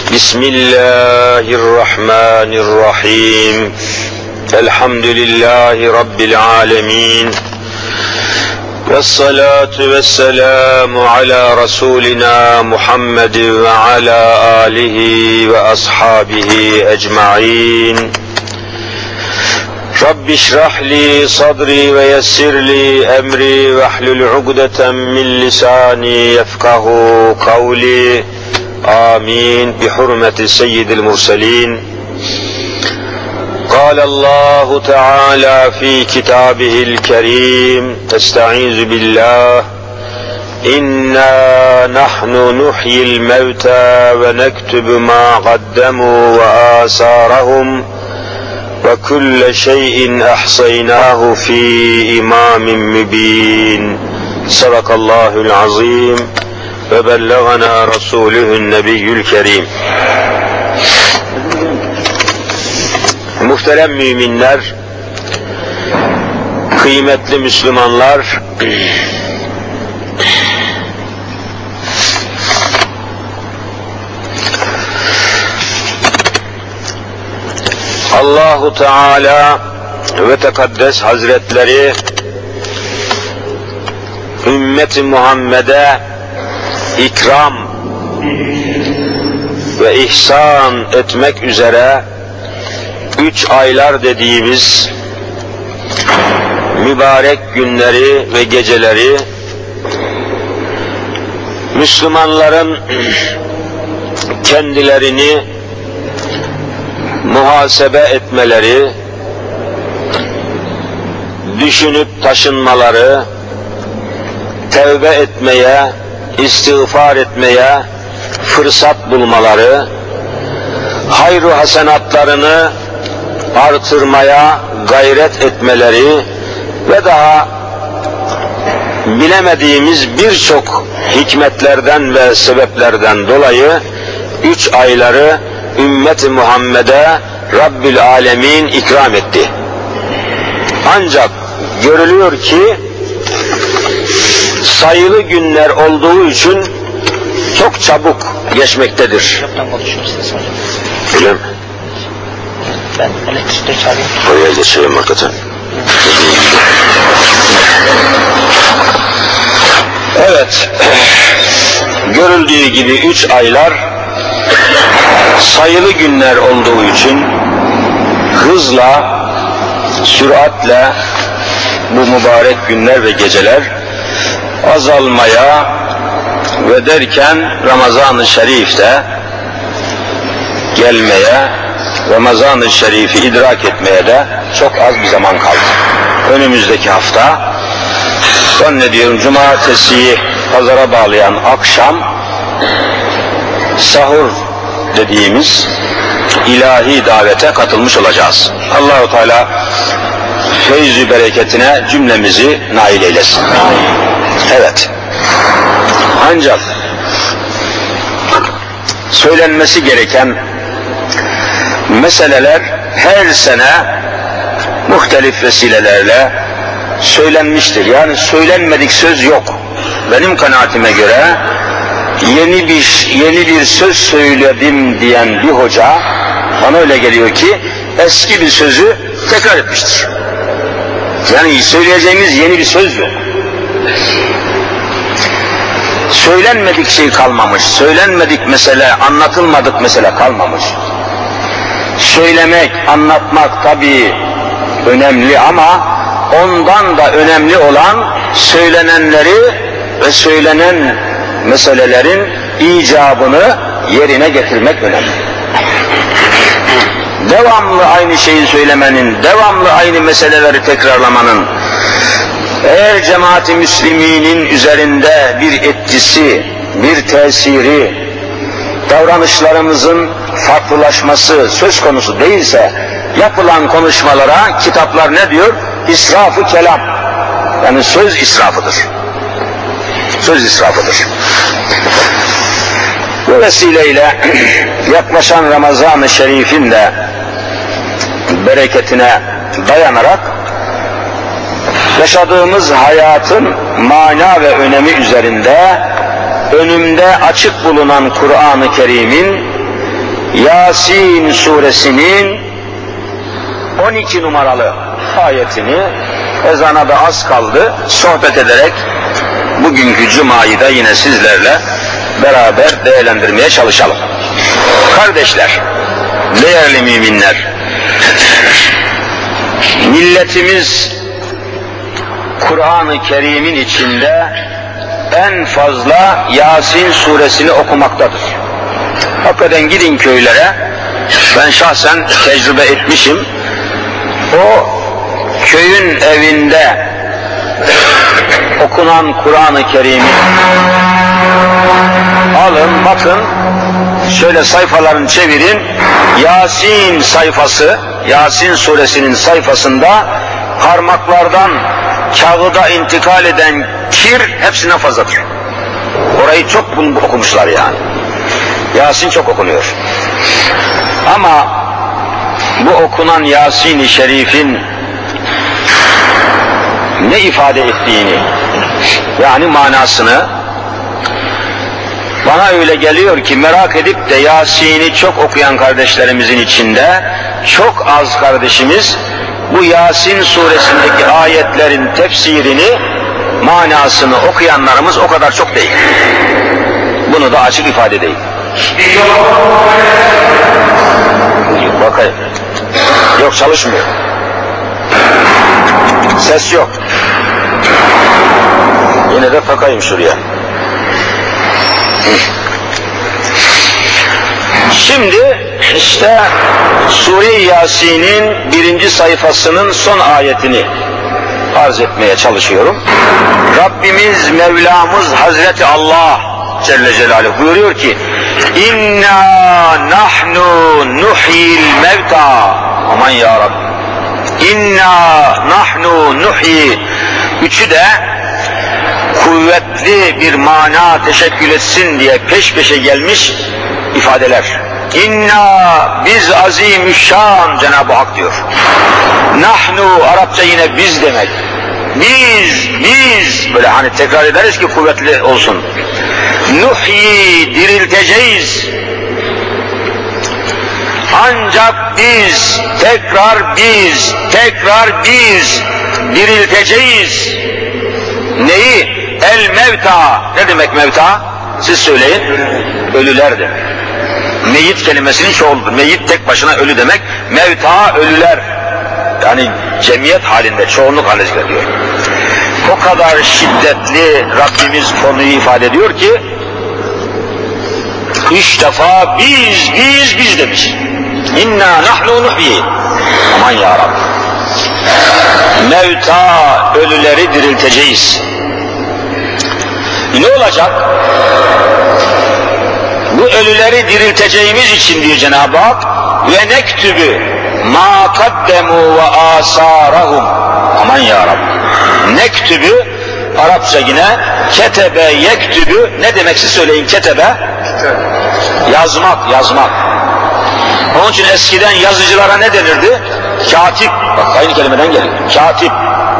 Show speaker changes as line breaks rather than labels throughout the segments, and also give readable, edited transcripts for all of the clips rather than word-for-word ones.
Bismillahirrahmanirrahim. Elhamdülillahi Rabbil alemin. Vessalatu vesselamu ala Resulina Muhammed ve ala alihi ve ashabihi ecma'in. Rabbi şrahli sadri ve yessirli emri ve hlul ugdeten min lisani yefkahu kavli. Amin. Bi hurmeti seyyidil murselin. قال الله تعالى في كتابه الكريم استعيذ بالله إنا نحن نحيي الموتى ونكتب ما قدموا وآثارهم وكل شيء أحصيناه في إمام مبين صدق الله العظيم وبلغنا رسوله النبي الكريم. Muhterem müminler, kıymetli Müslümanlar, Allahu Teala ve Tekaddes Hazretleri ümmeti Muhammed'e ikram ve ihsan etmek üzere 3 aylar dediğimiz mübarek günleri ve geceleri Müslümanların kendilerini muhasebe etmeleri, düşünüp taşınmaları, tevbe etmeye, istiğfar etmeye fırsat bulmaları, hayru hasenatlarını artırmaya gayret etmeleri ve daha bilemediğimiz birçok hikmetlerden ve sebeplerden dolayı 3 ayları ümmeti Muhammed'e Rabbil Alemin ikram etti. Ancak görülüyor ki sayılı günler olduğu için çok çabuk geçmektedir. Öyle mi?
Ben elektrikte çağırayım.
Oraya geçeyim hakikaten. Evet, görüldüğü gibi 3 aylar sayılı günler olduğu için hızla, süratle bu mübarek günler ve geceler azalmaya ve derken Ramazan-ı Şerif'te gelmeye, Ramazan-ı Şerif'i idrak etmeye de çok az bir zaman kaldı. Önümüzdeki hafta, zannediyorum cumartesiyi pazara bağlayan akşam, sahur dediğimiz ilahi davete katılmış olacağız. Allah-u Teala feyz-i bereketine cümlemizi nail eylesin. Evet. Ancak söylenmesi gereken meseleler her sene muhtelif vesilelerle söylenmiştir. Yani söylenmedik söz yok. Benim kanaatime göre yeni bir söz söyledim diyen bir hoca, bana öyle geliyor ki eski bir sözü tekrar etmiştir. Yani söyleyeceğimiz yeni bir söz yok. Söylenmedik şey kalmamış, söylenmedik mesele, anlatılmadık mesele kalmamış. Söylemek, anlatmak tabii önemli ama ondan da önemli olan söylenenleri ve söylenen meselelerin icabını yerine getirmek önemli. Devamlı aynı şeyi söylemenin, devamlı aynı meseleleri tekrarlamanın eğer cemaat-i müsliminin üzerinde bir etkisi, bir tesiri, davranışlarımızın farklılaşması söz konusu değilse, yapılan konuşmalara kitaplar ne diyor? İsraf-ı kelam. Yani söz israfıdır. Söz israfıdır. Bu vesileyle yaklaşan Ramazan-ı Şerif'in de bereketine dayanarak yaşadığımız hayatın mana ve önemi üzerinde önümde açık bulunan Kur'an-ı Kerim'in Yasin suresinin 12 numaralı ayetini ezana da az kaldı sohbet ederek bugünkü cumayı da yine sizlerle beraber değerlendirmeye çalışalım. Kardeşler, değerli müminler, milletimiz Kur'an-ı Kerim'in içinde en fazla Yasin suresini okumaktadır. Hakikaten gidin köylere, ben şahsen tecrübe etmişim, o köyün evinde okunan Kur'an-ı Kerim'i alın, bakın, şöyle sayfalarını çevirin, Yasin sayfası, Yasin suresinin sayfasında parmaklardan kağıda intikal eden kir hepsinden fazladır. Orayı çok okumuşlar yani. Yasin çok okunuyor. Ama bu okunan Yasin-i Şerif'in ne ifade ettiğini, yani manasını, bana öyle geliyor ki merak edip de Yasin'i çok okuyan kardeşlerimizin içinde çok az kardeşimiz bu Yasin suresindeki ayetlerin tefsirini, manasını okuyanlarımız o kadar çok değil. Bunu da açık ifade edeyim. Bakayım. Yok, çalışmıyor. Ses yok. Yine de takayım şuraya. Şimdi işte Sure-i Yasin'in 1. sayfasının son ayetini arz etmeye çalışıyorum. Rabbimiz, Mevlamız Hazreti Allah Celle Celaluhu buyuruyor ki İnna nahnu nuhyil mevta. Aman ya Rabbi. İnna nahnu nuhyi. Üçü de kuvvetli bir mana teşekkül etsin diye peş peşe gelmiş ifadeler. İnna, biz azimüşşan Cenab-ı Hak diyor. Nahnu, Arapça yine biz demek. Biz, böyle hani tekrar ederiz ki kuvvetli olsun. Nuhyi, dirilteceğiz. Ancak biz, tekrar biz dirilteceğiz. Neyi? El mevta. Ne demek mevta? Siz söyleyin. Ölüler demek. Meyit kelimesinin çoğuludur. Meyit tek başına ölü demek. Mevta, ölüler. Yani cemiyet halinde, çoğunluk halinde diyor. O kadar şiddetli Rabbimiz konuyu ifade ediyor ki 3 defa biz demiş. İnna nahnu nuhyi. Aman ya Rabbi. Mevta, ölüleri dirilteceğiz. Ne olacak? Bu ölüleri dirilteceğimiz için diyor Cenab-ı Hak ve nektübü ma kaddemu ve asarahum. Aman ya Rabbi. Nektübü, Arapça yine ketebe yektübü, ne demek siz söyleyin ketebe? Yazmak. Onun için eskiden yazıcılara ne denirdi? Katip. Bak aynı kelimeden geliyor. Katip.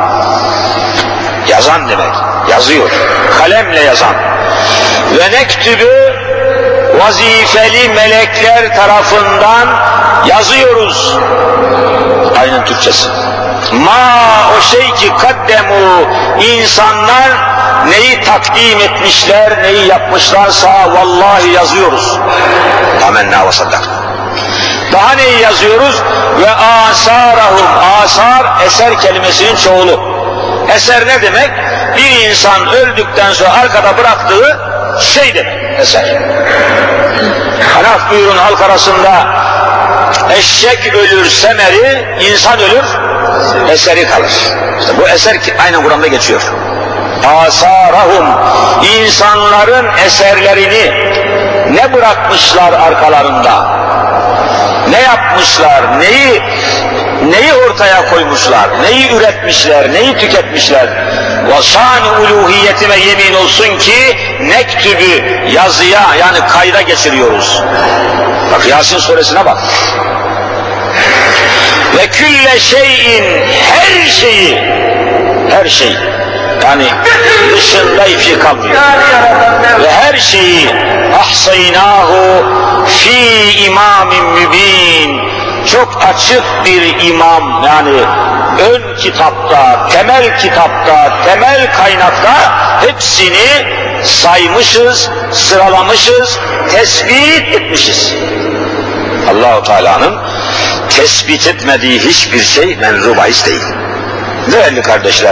Yazan demek. Yazıyor. Kalemle yazan. Ve nektübü, vazifeli melekler tarafından yazıyoruz. Aynen Türkçesi. O şey ki kaddemu, insanlar neyi takdim etmişler, neyi yapmışlarsa vallahi yazıyoruz. Amenna ve saddak. Daha neyi yazıyoruz? Ve asarahum. Asar, eser kelimesinin çoğulu. Eser ne demek? Bir insan öldükten sonra arkada bıraktığı şey demek, eser. Hanaf buyurun halk arasında, eşek ölür semeri, insan ölür eseri kalır. İşte bu eser aynen Kur'an'da geçiyor. Asarahum, insanların eserlerini ne bırakmışlar arkalarında? Ne yapmışlar? Neyi ortaya koymuşlar? Neyi üretmişler? Neyi tüketmişler? وَشَانِ uluhiyetime yemin olsun ki nektübü, yazıya, yani kayda geçiriyoruz. Bak Yasin suresine bak. Ve külle şeyin, her şey, yani dışında hiçbir şey kalmıyor. Ve her şeyi ahsaynahu fi imam
imamin mübin. Çok açık bir imam, yani ön kitapta, temel kaynakta hepsini saymışız, sıralamışız, tespit etmişiz. Allah-u Teala'nın tespit etmediği hiçbir şey menzu bahis değil. Değerli kardeşler,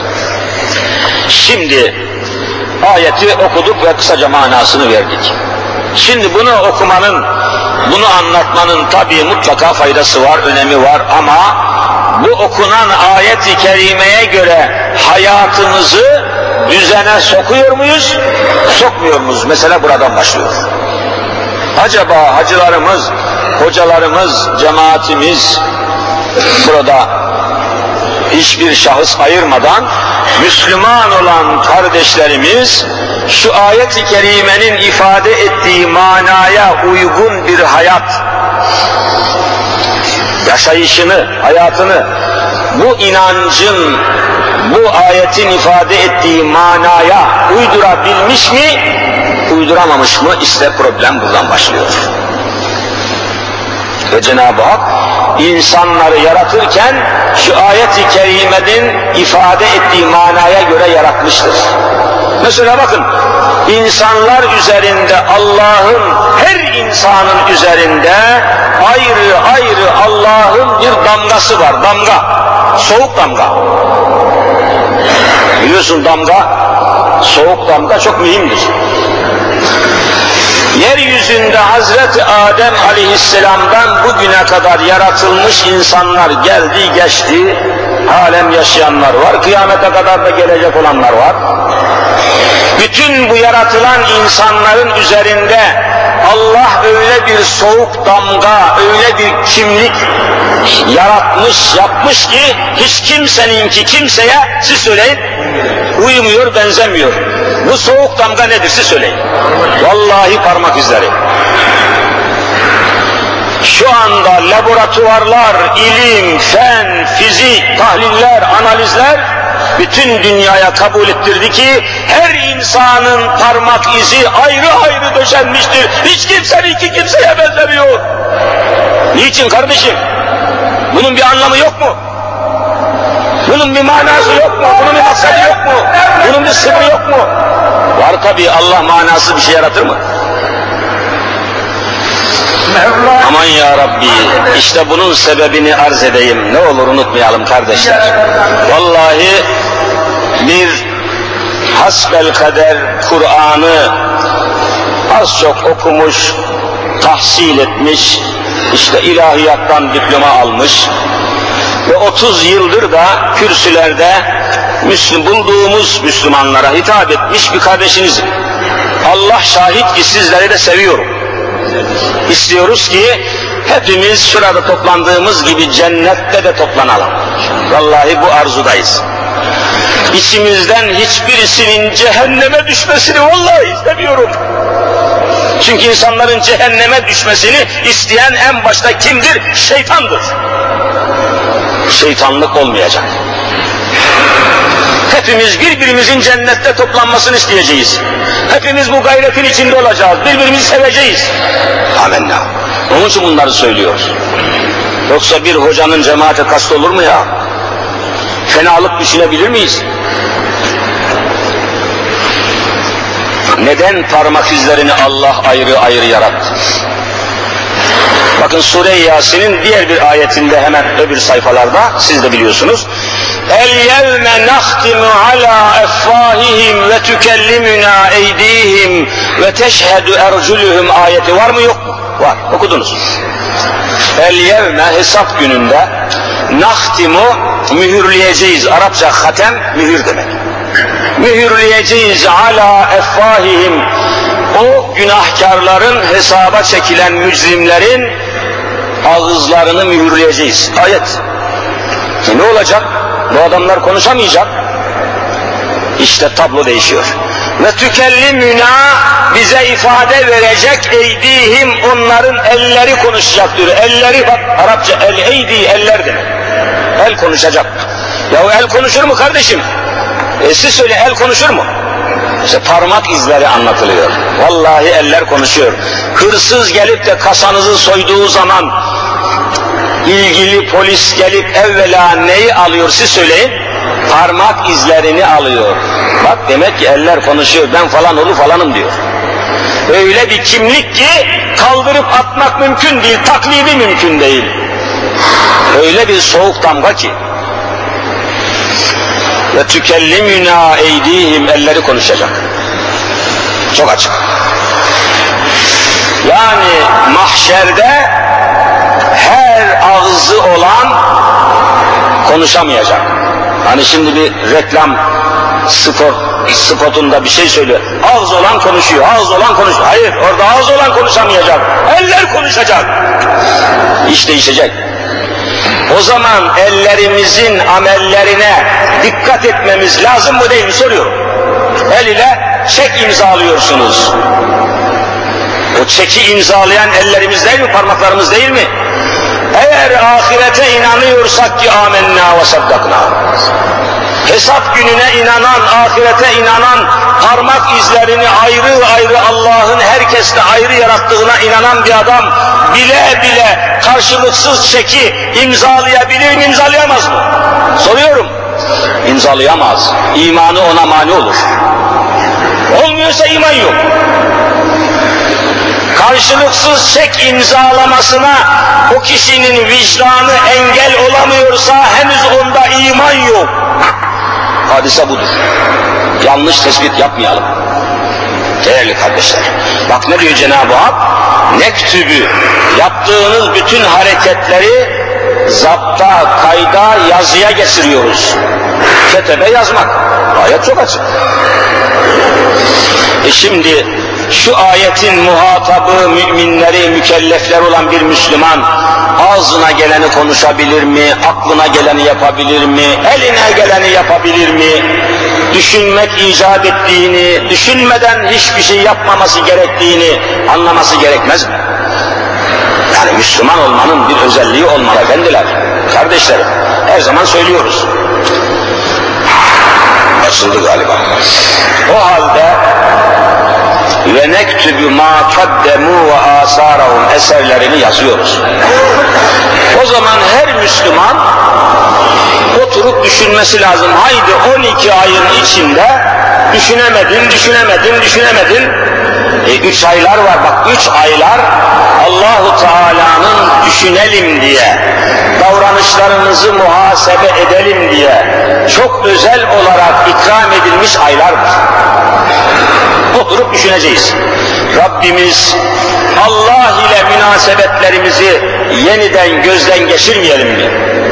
şimdi ayeti okuduk ve kısaca manasını verdik. Şimdi bunu okumanın, bunu anlatmanın tabii mutlaka faydası var, önemi var ama bu okunan ayet-i kerimeye göre hayatımızı düzene sokuyor muyuz, sokmuyor muyuz? Mesela buradan başlıyor. Acaba hacılarımız, hocalarımız, cemaatimiz burada hiçbir şahıs ayırmadan Müslüman olan kardeşlerimiz şu ayet-i kerimenin ifade ettiği manaya uygun bir hayat yaşayışını, hayatını bu inancın, bu ayetin ifade ettiği manaya uydurabilmiş mi, uyduramamış mı? İşte problem buradan başlıyor. Ve Cenab-ı Hak insanları yaratırken şu ayet-i kerimenin ifade ettiği manaya göre yaratmıştır. Mesela bakın, insanlar üzerinde Allah'ın, her insanın üzerinde ayrı ayrı Allah'ın bir damgası var, damga, soğuk damga. Biliyorsun damga, soğuk damga çok mühimdir. Yeryüzünde Hazreti Adem Aleyhisselam'dan bugüne kadar yaratılmış insanlar geldi geçti, halen yaşayanlar var, kıyamete kadar da gelecek olanlar var. Bütün bu yaratılan insanların üzerinde Allah öyle bir soğuk damga, öyle bir kimlik yaratmış, yapmış ki hiç kimseninki kimseye, siz söyleyin, uymuyor, benzemiyor. Bu soğuk damga nedir, siz söyleyin. Vallahi parmak izleri. Şu anda laboratuvarlar, ilim, fen, fizik, tahliller, analizler bütün dünyaya kabul ettirdi ki her insanın parmak izi ayrı ayrı döşenmiştir. Hiç kimseninki kimseye benzemiyor. Niçin kardeşim? Bunun bir anlamı yok mu? Bunun bir manası yok mu? Bunun bir maksadı yok mu? Bunun bir sırrı yok mu? Var tabii, Allah manasız bir şey yaratır mı? Aman ya Rabbi, işte bunun sebebini arz edeyim. Ne olur unutmayalım kardeşler. Vallahi bir hasbelkader Kur'an'ı az çok okumuş, tahsil etmiş, işte ilahiyattan diploma almış ve 30 yıldır da kürsülerde bulduğumuz Müslümanlara hitap etmiş bir kardeşinizim. Allah şahit ki sizleri de seviyorum. İstiyoruz ki hepimiz şurada toplandığımız gibi cennette de toplanalım. Vallahi bu arzudayız. İçimizden hiçbirisinin cehenneme düşmesini vallahi istemiyorum. Çünkü insanların cehenneme düşmesini isteyen en başta kimdir? Şeytandır. Şeytanlık olmayacak. Hepimiz birbirimizin cennette toplanmasını isteyeceğiz. Hepimiz bu gayretin içinde olacağız. Birbirimizi seveceğiz. Amenna. Onun için bunları söylüyoruz. Yoksa bir hocanın cemaate kast olur mu ya? Fenalık düşünebilir miyiz? Neden parmak izlerini Allah ayrı ayrı yarattı? Bakın Sure-i Yasin'in diğer bir ayetinde hemen öbür sayfalarda, siz de biliyorsunuz. El-yevme nahtimu ala effahihim ve tükellimuna eydihim ve teşhedü erculuhum ayeti var mı yok mu? Var, okudunuz. El-yevme hesap gününde nahtimu mühürleyeceğiz. Arapça hatem mühür demek. Mühürleyeceğiz ala effahihim, o günahkarların, hesaba çekilen mücrimlerin ağızlarını mühürleyeceğiz. Ayet. Ne olacak? Bu adamlar konuşamayacak. İşte tablo değişiyor. Ve tükellimüna, bize ifade verecek eydihim, onların elleri konuşacak diyor. Elleri, bak Arapça el eydi, eller demek. El konuşacak. Ya el konuşur mu kardeşim? Siz söyle, el konuşur mu? İşte parmak izleri anlatılıyor. Vallahi eller konuşuyor. Hırsız gelip de kasanızı soyduğu zaman ilgili polis gelip evvela neyi alıyor siz söyleyin? Parmak izlerini alıyor. Bak demek ki eller konuşuyor. Ben falan oğlu falanım diyor. Öyle bir kimlik ki kaldırıp atmak mümkün değil, taklidi mümkün değil. Öyle bir soğuk damga ki. Ve tükellimüna eydihim, elleri konuşacak. Çok açık. Yani mahşerde her ağzı olan konuşamayacak. Hani şimdi bir reklam spotunda bir şey söylüyor. Ağız olan konuşuyor, ağız olan konuşuyor. Hayır, orada ağız olan konuşamayacak. Eller konuşacak. İş değişecek. O zaman ellerimizin amellerine dikkat etmemiz lazım mı değil mi soruyorum. El ile çek imzalıyorsunuz. O çeki imzalayan ellerimiz değil mi, parmaklarımız değil mi? Eğer ahirete inanıyorsak ki amenna ve saddakna. Hesap gününe inanan, ahirete inanan, parmak izlerini ayrı ayrı Allah'ın herkesle ayrı yarattığına inanan bir adam bile bile karşılıksız çeki imzalayabilir mi, imzalayamaz mı? Soruyorum. İmzalayamaz. İmanı ona mani olur. Olmuyorsa iman yok. Karşılıksız çek imzalamasına o kişinin vicdanı engel olamıyorsa henüz onda iman yok. Hadise budur. Yanlış tespit yapmayalım. Değerli kardeşler. Bak ne diyor Cenab-ı Hak? Nektübü, yaptığınız bütün hareketleri zapta, kayda, yazıya geçiriyoruz. Ketebe yazmak. Ayet çok açık. Şimdi şu ayetin muhatabı, müminleri, mükellefler olan bir Müslüman ağzına geleni konuşabilir mi, aklına geleni yapabilir mi, eline geleni yapabilir mi, düşünmek icap ettiğini, düşünmeden hiçbir şey yapmaması gerektiğini anlaması gerekmez mi? Yani Müslüman olmanın bir özelliği olmalı efendiler, kardeşlerim, her zaman söylüyoruz. Açıldı galiba. O halde ve nektübü ma kaddemu ve asarahum, eserlerini yazıyoruz. O zaman her Müslüman oturup düşünmesi lazım. Haydi 12 ayın içinde düşünemedin. 3 aylar var bak, 3 aylar Allahu Teala'nın düşünelim diye, davranışlarımızı muhasebe edelim diye çok özel olarak ikram edilmiş aylardır. Oturup düşüneceğiz. Rabbimiz Allah ile münasebetlerimizi yeniden gözden geçirmeyelim mi?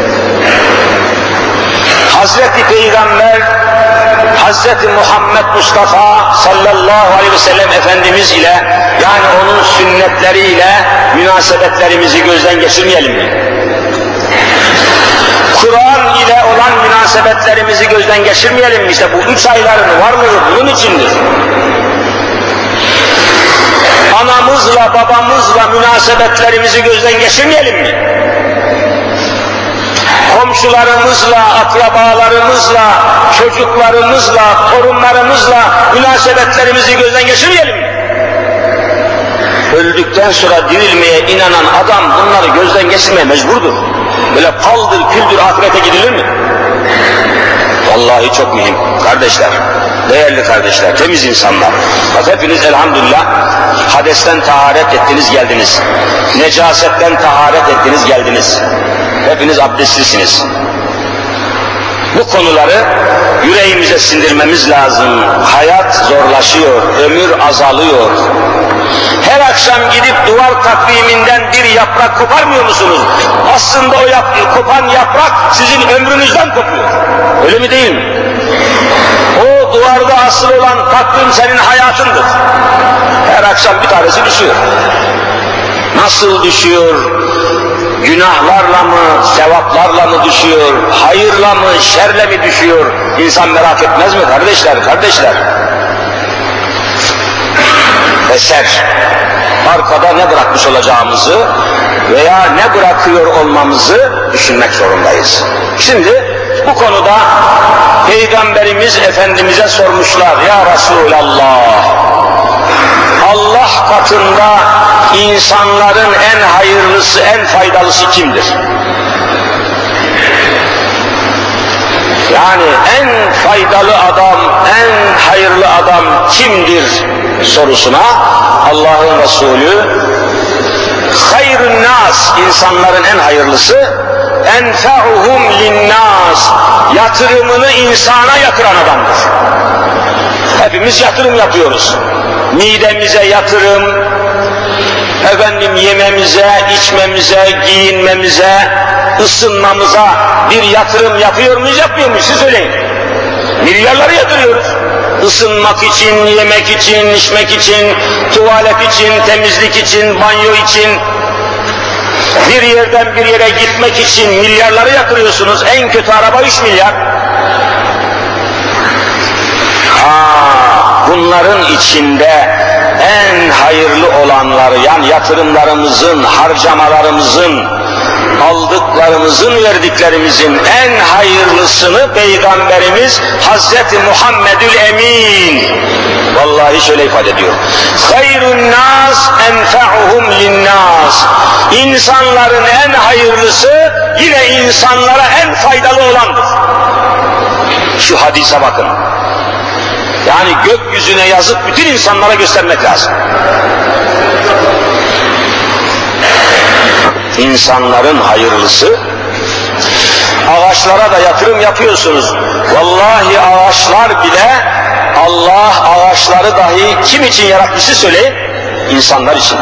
Hazreti Peygamber, Hazreti Muhammed Mustafa sallallahu aleyhi ve sellem Efendimiz ile, yani onun sünnetleriyle münasebetlerimizi gözden geçirmeyelim mi? Kur'an ile olan münasebetlerimizi gözden geçirmeyelim mi? İşte bu 3 ayların varlığı bunun içindir. Anamızla, babamızla münasebetlerimizi gözden geçirmeyelim mi? Komşularımızla, akrabalarımızla, çocuklarımızla, torunlarımızla münasebetlerimizi gözden geçirmeyelim mi? Öldükten sonra dirilmeye inanan adam bunları gözden geçirmeye mecburdur. Böyle paldır küldür ahirete gidilir mi? Vallahi çok mühim kardeşler, değerli kardeşler, temiz insanlar. Bak hepiniz elhamdülillah hadesten taharet ettiniz geldiniz. Necasetten taharet ettiniz geldiniz. Hepiniz abdestlisiniz. Bu konuları yüreğimize sindirmemiz lazım. Hayat zorlaşıyor, ömür azalıyor. Her akşam gidip duvar takviminden bir yaprak koparmıyor musunuz? Aslında o kopan yaprak sizin ömrünüzden kopuyor. Öyle mi değil mi? O duvarda asılı olan takvim senin hayatındır. Her akşam bir tanesi düşüyor. Nasıl düşüyor? Günahlarla mı, sevaplarla mı düşüyor? Hayırla mı, şerle mi düşüyor? İnsan merak etmez mi kardeşler? Eser. Arkada ne bırakmış olacağımızı veya ne bırakıyor olmamızı düşünmek zorundayız. Şimdi Bu konuda Peygamberimiz Efendimiz'e sormuşlar, ya Resulallah, Allah katında insanların en hayırlısı, en faydalısı kimdir? Yani en faydalı adam, en hayırlı adam kimdir sorusuna Allah'ın Resulü, hayrun nas, insanların en hayırlısı, enfa'uhum linnas, yatırımını insana yatıran adamdır. Hepimiz yatırım yapıyoruz. Midemize yatırım, efendim yememize, içmemize, giyinmemize, ısınmamıza bir yatırım yapıyor muyuz, yapmıyor muyuz? Siz söyleyin. Milyarları yatırıyoruz. Isınmak için, yemek için, içmek için, tuvalet için, temizlik için, banyo için, bir yerden bir yere gitmek için milyarları yatırıyorsunuz. En kötü araba 3 milyar. Bunların içinde en hayırlı olanları, yani yatırımlarımızın, harcamalarımızın, aldıklarımızın, verdiklerimizin en hayırlısını Peygamberimiz Hazreti Muhammedül Emin vallahi şöyle ifade ediyor. Hayrun nas enfa'uhum linnas. İnsanların en hayırlısı yine insanlara en faydalı olandır. Şu hadise bakın. Yani gökyüzüne yazıp bütün insanlara göstermek lazım. İnsanların hayırlısı, ağaçlara da yatırım yapıyorsunuz. Vallahi ağaçlar bile, Allah ağaçları dahi kim için yaratmışı söyleyin? İnsanlar için.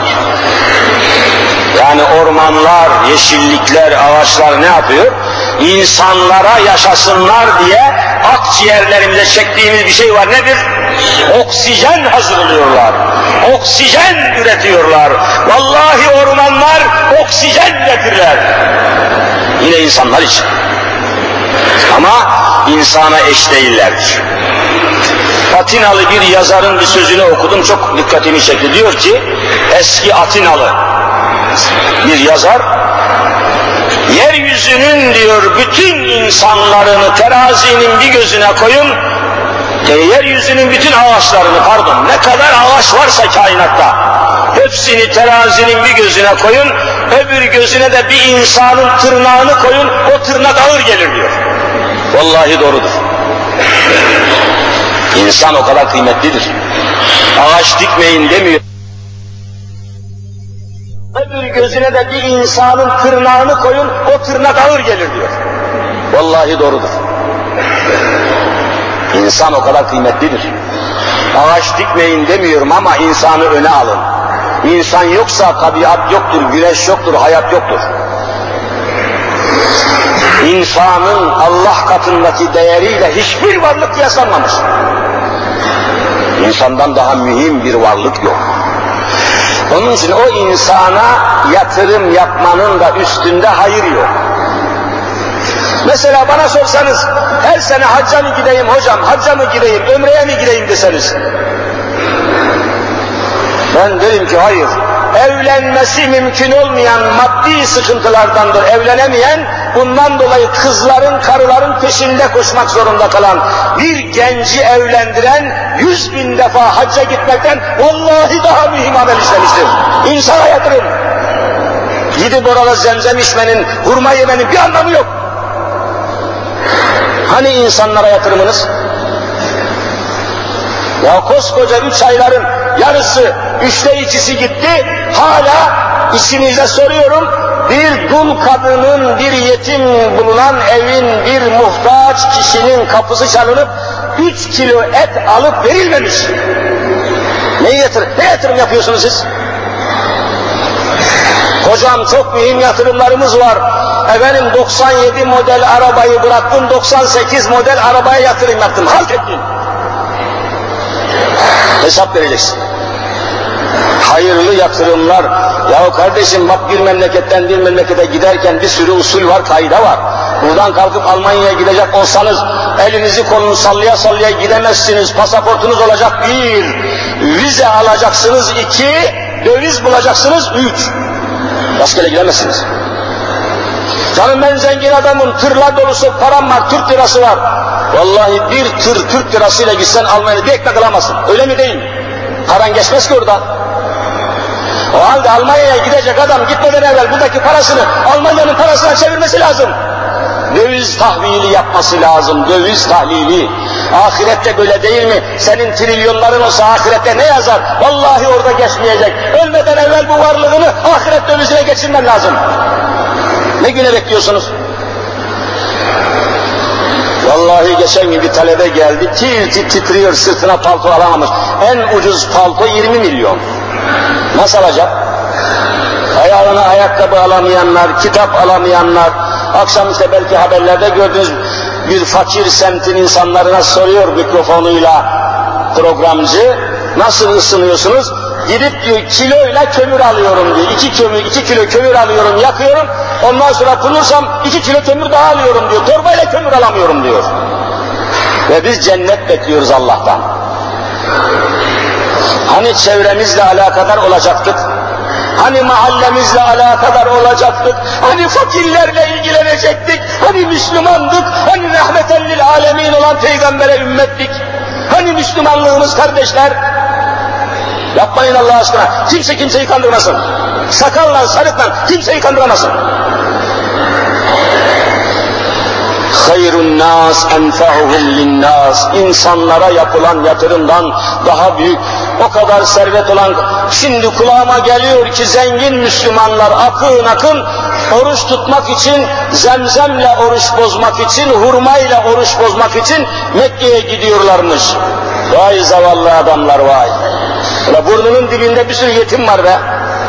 Yani ormanlar, yeşillikler, ağaçlar ne yapıyor? İnsanlara yaşasınlar diye akciğerlerimize çektiğimiz bir şey var. Nedir? Oksijen hazırlıyorlar. Oksijen üretiyorlar. Vallahi ormanlar oksijen üretirler. Yine insanlar için. Ama insana eş değillerdir. Atinalı bir yazarın bir sözünü okudum, çok dikkatimi çekti. Diyor ki, eski Atinalı bir yazar, yeryüzünün diyor bütün insanlarını terazinin bir gözüne koyun, yeryüzünün bütün ağaçlarını, pardon, ne kadar ağaç varsa kainatta, hepsini terazinin bir gözüne koyun, öbür gözüne de bir insanın tırnağını koyun, o tırnak ağır gelir diyor. Vallahi doğrudur. İnsan o kadar kıymetlidir. Ağaç dikmeyin demiyor. Öbür gözüne de bir insanın tırnağını koyun, o tırnak ağır gelir diyor. Vallahi doğrudur. İnsan o kadar kıymetlidir. Ağaç dikmeyin demiyorum ama insanı öne alın. İnsan yoksa tabiat yoktur, güneş yoktur, hayat yoktur. İnsanın Allah katındaki değeriyle hiçbir varlık kıyaslanmamış. İnsandan daha mühim bir varlık yok. Onun için o insana yatırım yapmanın da üstünde hayır yok. Mesela bana sorsanız, her sene hacca mı gideyim hocam, hacca mı gideyim, ömreye mi gideyim deseniz, ben derim ki hayır. Evlenmesi mümkün olmayan maddi sıkıntılardandır evlenemeyen, bundan dolayı kızların, karıların peşinde koşmak zorunda kalan bir genci evlendiren 100.000 defa hacca gitmekten vallahi daha mühim amel işlemiştir. İnsana yatırım. Gidip orada zemzem içmenin, hurma yemenin bir anlamı yok. Hani insanlara yatırımınız? Ya koskoca 3 ayların yarısı, 2/3'ü gitti, hala işinize soruyorum, bir dul kadının, bir yetim bulunan evin, bir muhtaç kişinin kapısı çalınıp 3 kilo et alıp verilmemiş. Ne yatırım yapıyorsunuz siz? Hocam çok mühim yatırımlarımız var. Efendim 97 model arabayı bıraktım, 98 model arabaya yatırım yaptım. Halt ettim. Hesap vereceksin. Hayırlı yatırımlar. Yahu kardeşim bak, bir memleketten bir memlekete giderken bir sürü usul var, kaide var. Buradan kalkıp Almanya'ya gidecek olsanız elinizi kolunuzu sallaya sallaya gidemezsiniz. Pasaportunuz olacak 1, vize alacaksınız 2, döviz bulacaksınız 3. Rastgele gidemezsiniz. Canım ben zengin adamım, tırlar dolusu param var, Türk lirası var. Vallahi bir tır Türk lirasıyla gitsen Almanya'da bir ekmek alamazsın. Öyle mi değil mi? Paran geçmez ki oradan. O halde Almanya'ya gidecek adam gitmeden evvel buradaki parasını Almanya'nın parasına çevirmesi lazım. Döviz tahvili yapması lazım, döviz tahlili. Ahirette böyle değil mi? Senin trilyonların olsa ahirette ne yazar? Vallahi orada geçmeyecek. Ölmeden evvel bu varlığını ahiret dövizine geçirmen lazım. Ne güne bekliyorsunuz? Vallahi geçen gün bir talebe geldi, titriyor, sırtına palto alamamış. En ucuz palto 20 milyon. Nasıl alacak? Ayağına ayakkabı alamayanlar, kitap alamayanlar, akşam işte belki haberlerde gördüğünüz bir fakir semtin insanlarına soruyor mikrofonuyla programcı, nasıl ısınıyorsunuz? Gidip diyor kiloyla kömür alıyorum diyor. 2 kilo kömür alıyorum, yakıyorum. Ondan sonra bulursam 2 kilo kömür daha alıyorum diyor. Torbayla kömür alamıyorum diyor. Ve biz cennet bekliyoruz Allah'tan. Hani çevremizle alakadar olacaktık? Hani mahallemizle alakadar olacaktık? Hani fakirlerle ilgilenecektik? Hani Müslümandık? Hani rahmeten lil alemin olan peygambere ümmettik? Hani Müslümanlığımız kardeşler? Yapmayın Allah aşkına. Kimse kimseyi kandırmasın. Sakalla, sarıkla kimseyi kandıramasın. Hayrun nas enfa'uhum linnas. İnsanlara yapılan yatırımdan daha büyük, o kadar servet olan, şimdi kulağıma geliyor ki zengin Müslümanlar akın oruç tutmak için, zemzemle oruç bozmak için, hurmayla oruç bozmak için Mekke'ye gidiyorlarmış. Vay zavallı adamlar vay. Ulan burnunun dibinde bir sürü yetim var be.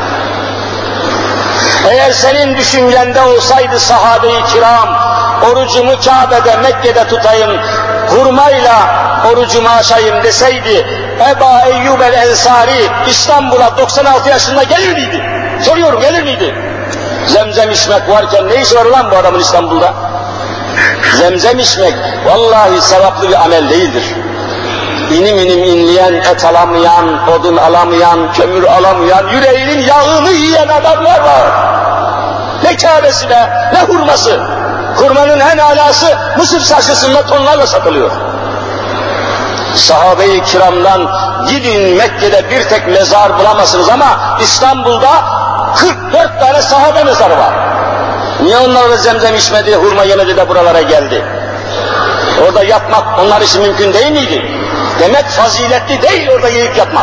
Eğer senin düşüncende olsaydı sahabe-i kiram, orucumu Kabe'de, Mekke'de tutayım, hurmayla orucumu açayım deseydi, Eba Eyyub el-Ensari İstanbul'a 96 yaşında gelir miydi? Soruyorum, gelir miydi? Zemzem içmek varken ne işi var lan bu adamın İstanbul'da? Zemzem içmek vallahi sevaplı bir amel değildir. İnim inleyen, et alamayan, odun alamayan, kömür alamayan, yüreğinin yağını yiyen adamlar var. Ne Kâbesi be, ne hurması. Hurmanın en alası Mısır çarşısında tonlarla satılıyor. Sahabe-i kiramdan gidin Mekke'de bir tek mezar bulamazsınız ama İstanbul'da 44 tane sahabe mezarı var. Niye onlar da zemzem içmedi, hurma yemedi de buralara geldi? Orada yatmak onlar için mümkün değil miydi? Demek faziletli değil orada yiyip yatmak.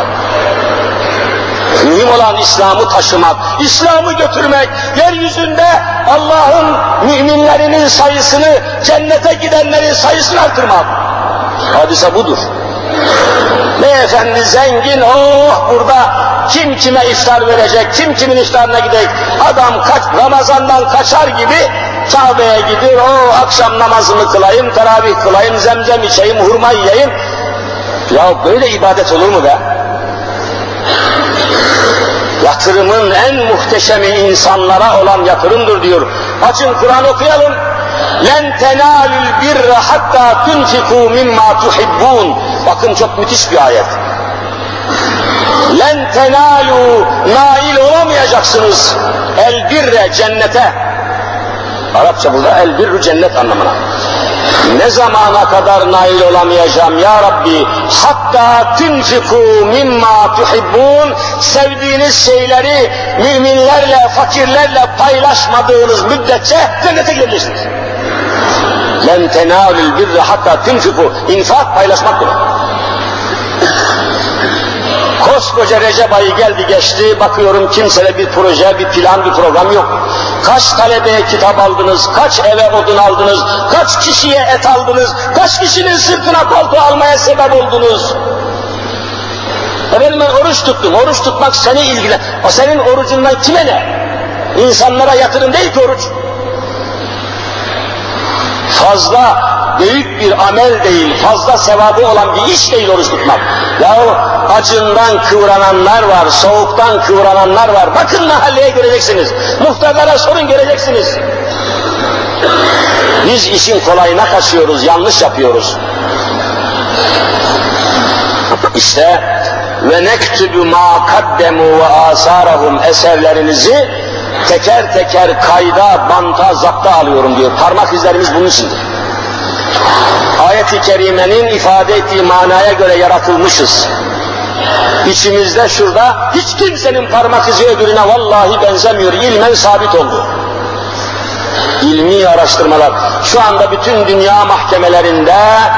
Mühim olan İslam'ı taşımak, İslam'ı götürmek, yeryüzünde Allah'ın müminlerinin sayısını, cennete gidenlerin sayısını artırmak. Hadise budur. Beyefendi zengin, oh burada kim kime iftar verecek, kim kimin iftarına gidecek, adam Ramazan'dan kaçar gibi Kabe'ye gidiyor, oh akşam namazımı kılayım, teravih kılayım, zemzem içeyim, hurma yiyeyim. Ya böyle ibadet olur mu be? Yatırımın en muhteşemi insanlara olan yatırımdır diyor. Açın Kur'an okuyalım. لَنْ تَنَالُوا الْبِرَّ حَتَّى تُنْفِقُوا مِمَّا تُحِبُّونَ. Bakın çok müthiş bir ayet. لَنْ تَنَالُوا nail olamayacaksınız. El-birre cennete. Arapça burada el-birru cennet anlamına. Ne zamana kadar nail olamayacağım ya Rabbi? Hatta tunfiku mimma tuhibbun. Sevdiğiniz şeyleri müminlerle, fakirlerle paylaşmadığınız müddetçe cennete girebilirsiniz. Len tenalul birre hatta tunfiku. İnfak paylaşmak demek. Koskoca Recep ayı geldi geçti, bakıyorum kimsede bir proje, bir plan, bir program yok. Kaç talebeye kitap aldınız, kaç eve odun aldınız, kaç kişiye et aldınız, kaç kişinin sırtına palto almaya sebep oldunuz. Efendim ben oruç tuttum, oruç tutmak seni ilgilen. O senin orucundan kime ne? İnsanlara yatırım değil ki oruç. Fazla büyük bir amel değil, fazla sevabı olan bir iş değil oruç tutmak. Yahu acından kıvrananlar var, soğuktan kıvrananlar var. Bakın mahalleye göreceksiniz, muhtarlara sorun göreceksiniz. Biz işin kolayına kaçıyoruz, yanlış yapıyoruz. İşte ve nektubu ma kaddemu ve asarahum eserlerinizi teker teker kayda, banta, zapta alıyorum diyor. Parmak izlerimiz bunun içindir. Ayet-i Kerime'nin ifade ettiği manaya göre yaratılmışız. İçimizde şurada hiç kimsenin parmak izi öbürüne vallahi benzemiyor. İlmen sabit oldu. İlmi araştırmalar. Şu anda bütün dünya mahkemelerinde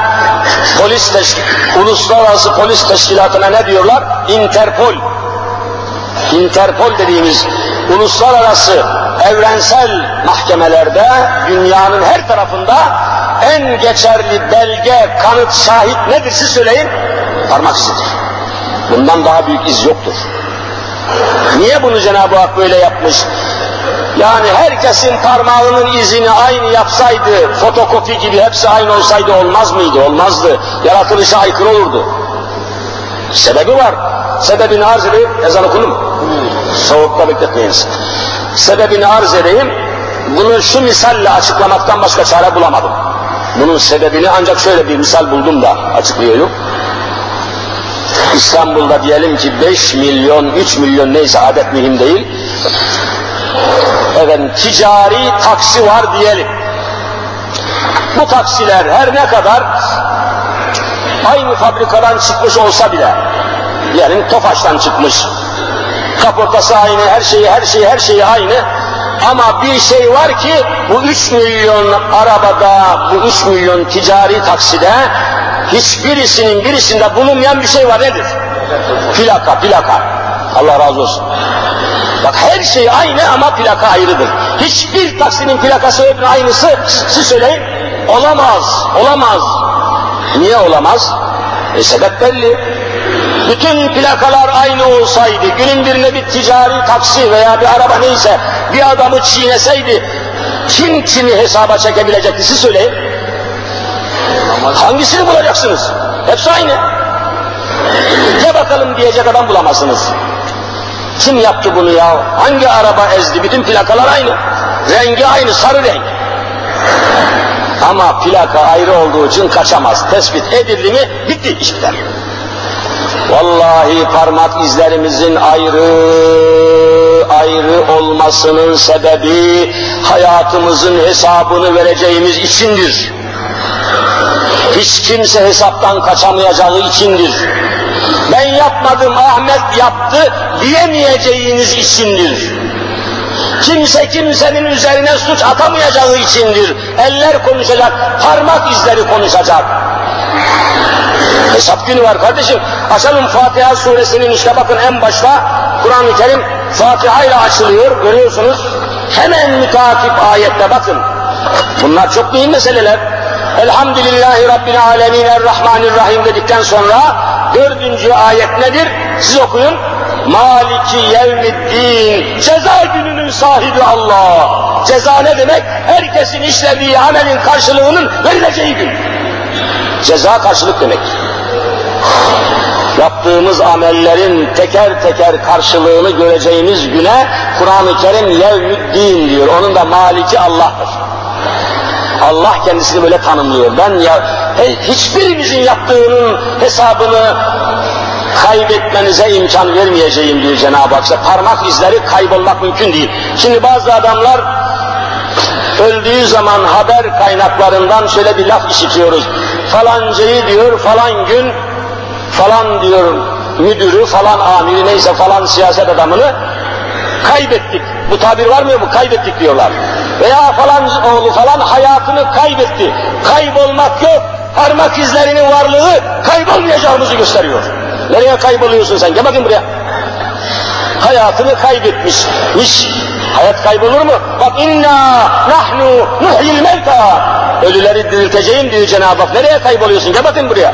uluslararası polis teşkilatına ne diyorlar? Interpol. Interpol dediğimiz uluslararası evrensel mahkemelerde dünyanın her tarafında en geçerli belge, kanıt, şahit nedir siz söyleyin? Parmak izidir. Bundan daha büyük iz yoktur. Niye bunu Cenab-ı Hak böyle yapmış? Yani herkesin parmağının izini aynı yapsaydı, fotokopi gibi hepsi aynı olsaydı olmaz mıydı? Olmazdı. Yaratılışa aykırı olurdu. Sebebi var. Sebebini arz edeyim. Ezan okundu mu? Soğukta bekletmeyiniz. Sebebini arz edeyim. Bunu şu misalle açıklamaktan başka çare bulamadım. Bunun sebebini ancak şöyle bir misal buldum da açıklıyorum. İstanbul'da diyelim ki 5 milyon, 3 milyon neyse adet mühim değil. Efendim, ticari taksi var diyelim. Bu taksiler her ne kadar aynı fabrikadan çıkmış olsa bile, diyelim Tofaş'tan çıkmış, kaportası aynı, her şeyi aynı, ama bir şey var ki bu 3 milyon arabada, bu 3 milyon ticari takside birisinde bulunmayan bir şey var, nedir? Plaka. Allah razı olsun. Bak her şey aynı ama plaka ayrıdır. Hiçbir taksinin plakası öbürü aynısı, siz söyleyin, olamaz. Niye olamaz? Sebep belli. Bütün plakalar aynı olsaydı, günün birine bir ticari taksi veya bir araba neyse bir adamı çiğneseydi, kim kimi hesaba çekebilecekti siz söyleyin. Hangisini bulacaksınız? Hepsi aynı. Ne bakalım diyecek adam bulamazsınız. Kim yaptı bunu ya? Hangi araba ezdi? Bütün plakalar aynı. Rengi aynı, sarı renk. Ama plaka ayrı olduğu için kaçamaz. Tespit edildi mi bitti, iş biter. Vallahi parmak izlerimizin ayrı olmasının sebebi hayatımızın hesabını vereceğimiz içindir. Hiç kimse hesaptan kaçamayacağı içindir. Ben yapmadım, Ahmet yaptı diyemeyeceğiniz içindir. Kimse kimsenin üzerine suç atamayacağı içindir. Eller konuşacak, parmak izleri konuşacak. Hesap günü var kardeşim. Açalım Fatiha suresinin, işte bakın en başta Kur'an-ı Kerim Fatiha ile açılıyor, görüyorsunuz. Hemen müteakip ayette bakın. Bunlar çok mühim meseleler. Elhamdülillahi Rabbil Alemin Errahmanirrahim dedikten sonra 4. ayet nedir? Siz okuyun. Maliki yevmiddin. Ceza gününün sahibi Allah. Ceza ne demek? Herkesin işlediği amelin karşılığının verileceği gün. Ceza karşılık demek. Yaptığımız amellerin teker teker karşılığını göreceğimiz güne Kur'an-ı Kerim yevmiddin diyor. Onun da maliki Allah'tır. Allah kendisini böyle tanımlıyor. Hiçbirimizin yaptığının hesabını kaybetmenize imkan vermeyeceğim diyor Cenab-ı Hak. Parmak izleri kaybolmak mümkün değil. Şimdi bazı adamlar öldüğü zaman haber kaynaklarından şöyle bir laf işitiyoruz. Falancayı diyor falan gün falan diyor müdürü falan amiri neyse falan siyaset adamını kaybettik. Bu tabir var mı? Kaybettik diyorlar. Veya falan oğlu falan hayatını kaybetti. Kaybolmak yok. Parmak izlerinin varlığı kaybolmayacağımızı gösteriyor. Nereye kayboluyorsun sen? Gel bakayım buraya. Hayatını kaybetmiş. Hayat kaybolur mu? Bak inna nahnu nuhyil mevta. Ölüleri dirilteceğim diyor Cenab-ı Hak. Nereye kayboluyorsun? Gel bakayım buraya.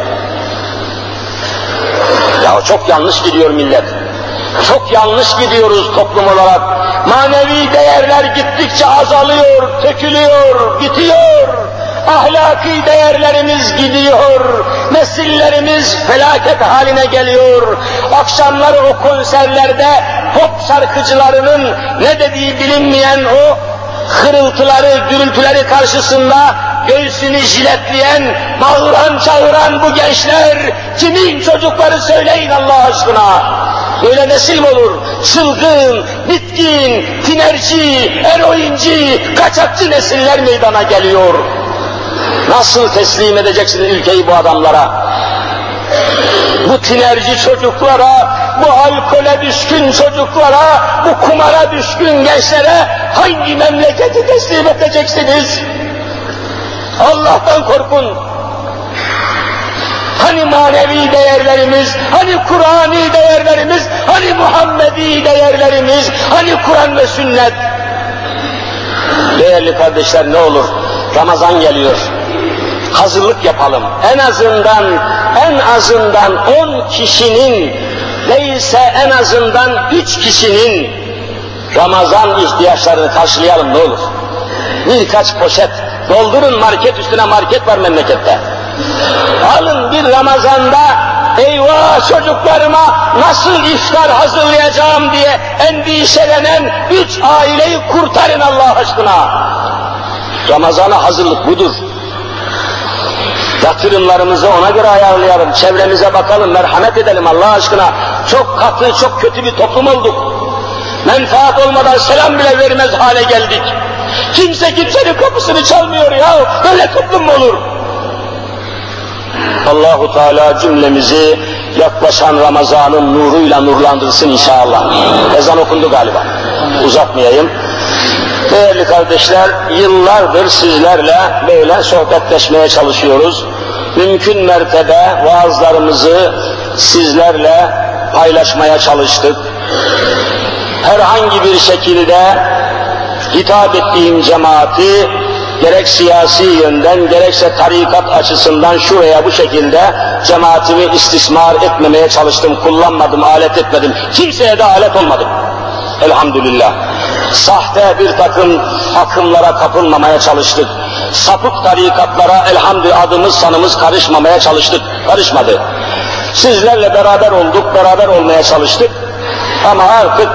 Ya çok yanlış gidiyor millet. Çok yanlış gidiyoruz toplum olarak. Manevi değerler gittikçe azalıyor, tökülüyor, bitiyor. Ahlaki değerlerimiz gidiyor. Nesillerimiz felaket haline geliyor. Akşamları o konserlerde pop şarkıcılarının ne dediği bilinmeyen o hırıltıları, gürültüleri karşısında göğsünü jiletleyen, bağıran çağıran bu gençler kimin çocukları söyleyin Allah aşkına. Böyle nesil mi olur? Çılgın, bitkin, tinerci, eroinci, kaçakçı nesiller meydana geliyor. Nasıl teslim edeceksin ülkeyi bu adamlara? Bu tinerci çocuklara, bu alkole düşkün çocuklara, bu kumara düşkün gençlere hangi memleketi teslim edeceksiniz? Allah'tan korkun. Hani manevi değerlerimiz, hani Kur'ani değerlerimiz, hani Muhammedi değerlerimiz, hani Kur'an ve sünnet? Değerli kardeşler, ne olur, Ramazan geliyor. Hazırlık yapalım. En azından 10 kişinin, değilse en azından 3 kişinin Ramazan ihtiyaçlarını karşılayalım, ne olur. Birkaç poşet doldurun, market üstüne market var memlekette. Alın bir Ramazan'da, eyvah çocuklarıma nasıl iftar hazırlayacağım diye endişelenen 3 aileyi kurtarın Allah aşkına. Ramazan'a hazırlık budur. Yatırımlarımızı ona göre ayarlayalım, çevremize bakalım, merhamet edelim Allah aşkına. Çok katı, çok kötü bir toplum olduk. Menfaat olmadan selam bile vermez hale geldik. Kimse kimsenin kapısını çalmıyor ya, böyle toplum mu olur? Allahu Teala cümlemizi yaklaşan Ramazan'ın nuruyla nurlandırsın inşallah. Ezan okundu galiba, uzatmayayım. Değerli kardeşler, yıllardır sizlerle böyle sohbetleşmeye çalışıyoruz. Mümkün mertebe vaazlarımızı sizlerle paylaşmaya çalıştık. Herhangi bir şekilde hitap ettiğim cemaati gerek siyasi yönden gerekse tarikat açısından şu veya bu şekilde cemaatimi istismar etmemeye çalıştım, kullanmadım, alet etmedim. Kimseye de alet olmadım. Elhamdülillah. Sahte bir takım akımlara kapılmamaya çalıştık. Sapık tarikatlara elhamdülillah adımız sanımız karışmamaya çalıştık. Karışmadı. Sizlerle beraber olduk, beraber olmaya çalıştık. Ama artık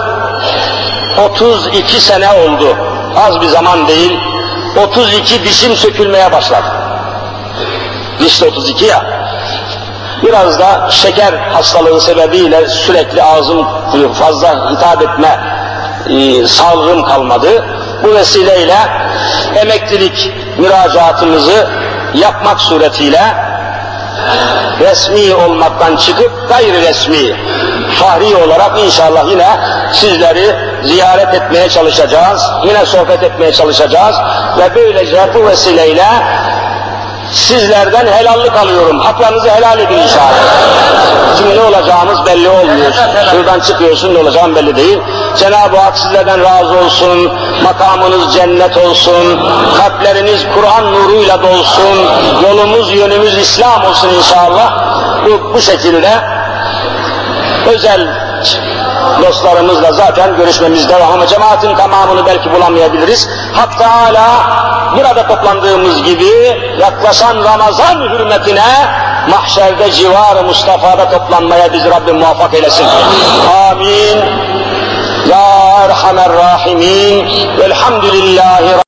32 sene oldu. Az bir zaman değil. 32 dişim sökülmeye başladı. Diş de 32 ya. Biraz da şeker hastalığı sebebiyle sürekli ağzım fazla hitap etme sağlığım kalmadı. Bu vesileyle emeklilik müracaatımızı yapmak suretiyle resmi olmaktan çıkıp gayri resmi, fahri olarak inşallah yine sizleri ziyaret etmeye çalışacağız, yine sohbet etmeye çalışacağız ve böylece bu vesileyle sizlerden helallik alıyorum. Haklarınızı helal edin inşallah. Şimdi ne olacağımız belli olmuyor. Şuradan çıkıyorsun, ne olacağın belli değil. Cenab-ı Hak sizlerden razı olsun, makamınız cennet olsun, kalpleriniz Kur'an nuruyla dolsun, yolumuz yönümüz İslam olsun inşallah. Bu şekilde özel dostlarımızla zaten görüşmemiz devam ama cemaatin tamamını belki bulamayabiliriz. Hak Teâlâ burada toplandığımız gibi yaklaşan Ramazan hürmetine mahşerde civar-ı Mustafa'da toplanmaya bizi Rabbim muvaffak eylesin. Amin. Ya Erhamer Rahimin. Velhamdülillahi